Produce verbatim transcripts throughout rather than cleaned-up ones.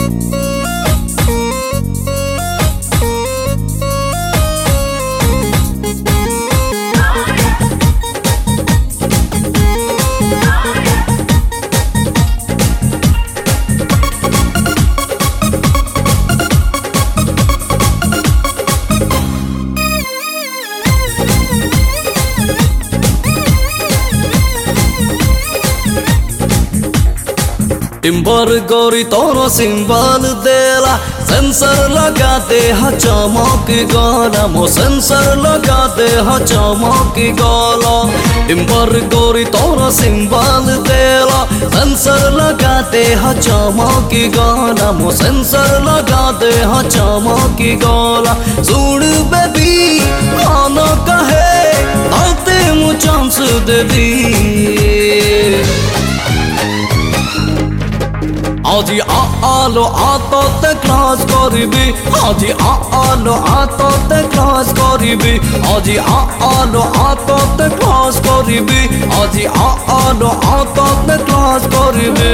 Timber गोरी तोरो symbol देला सेंसर लगा दे हा चमक गला मो सेंसर लगा दे हा चमक गला टिम्बर गोरी तोरो सिंबल देला सेंसर लगा दे हा चमक गला मो सेंसर लगा दे हा चमक गला सुन बेबी आना कहे आते मु चांस दे दी आजी आ आलो आतो ते क्लास करिबी आजी आ आलो आतो ते क्लास करिबी आजी आ आलो आतो ते क्लास करिबी आजी आ आलो आतो ते क्लास करिबी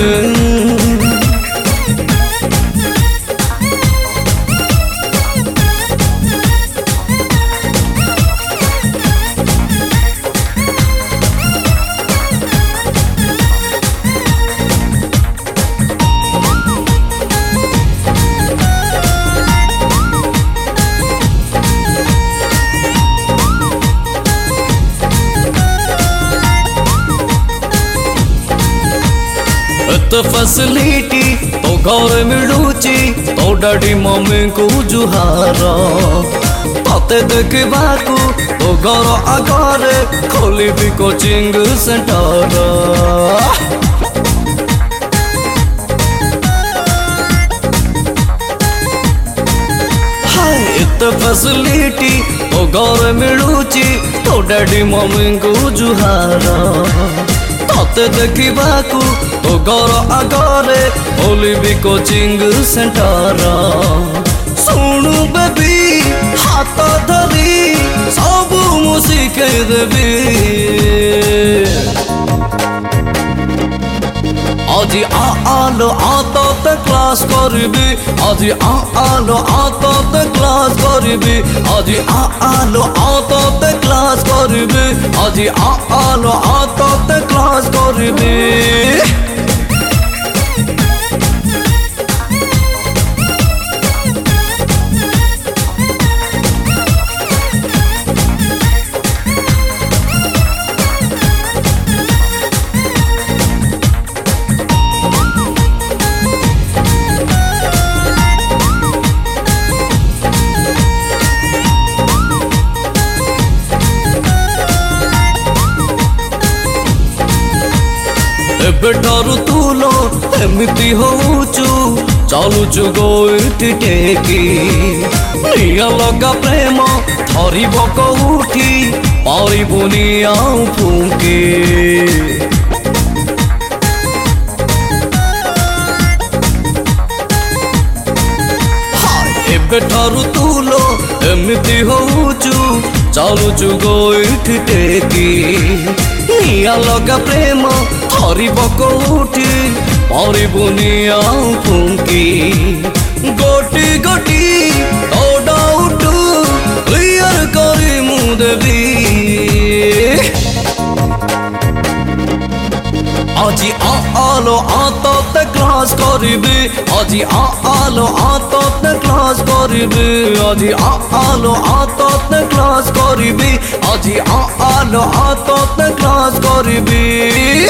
तो फैसिलिटी तो घर मिलूची तो डैडी मम्मी को जुहारा ताते देखा तो घर आगे खोली भी कोचिंग सेंटर तो फैसिलिटी तो घर मिलूची तो डैडी मम्मी को जुहारा ताते देखा तो घर आगे खोली भी कोचिंग सेंटर सुन बेबी हाथ धरी सब मु शिखै देबी आजी आ आलो आतो ते क्लास करिबी आजी आ आलो आतो ते क्लास करिबी आजी आ आलो आतो ते क्लास करिबी आजी आ आलो आतो ते क्लास करिबी बेटारू तुलो एमती होचु चलुचु गोइठी टेकी निया लगा प्रेम थरिब कौठी पारिबुनी आउ फुंकी बेटारू तुलो एमती होचु चलुचु गोइठी टेकी निया लगा प्रेम थरिब कौठी पारिबुनी आउ फुंकी गोटी गोटी तो डाउट क्लियर करी मु देबी आजी आ आलो आतो ते क्लास करिबी आजी आ आलो आतो ते क्लास करिबी आजी आ आलो आतो ते क्लास करिबी आजी आ आलो आतो ते क्लास करिबी।